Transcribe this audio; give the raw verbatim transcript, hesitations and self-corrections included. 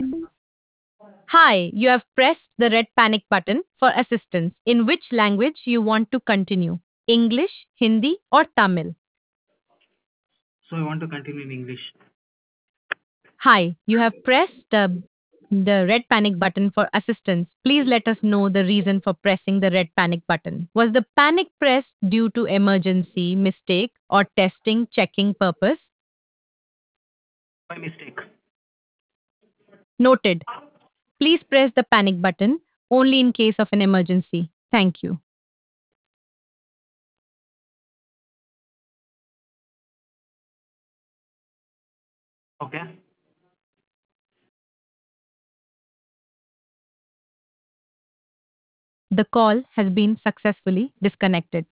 Hi, you have pressed the red panic button for assistance. In which language you want to continue? English, Hindi, or Tamil? So I want to continue in English. Hi, you have pressed the, the red panic button for assistance. Please let us know the reason for pressing the red panic button. Was the panic pressed due to emergency, mistake, or testing, checking purpose? My mistake. Noted. Please press the panic button only in case of an emergency. Thank you. Okay. The call has been successfully disconnected.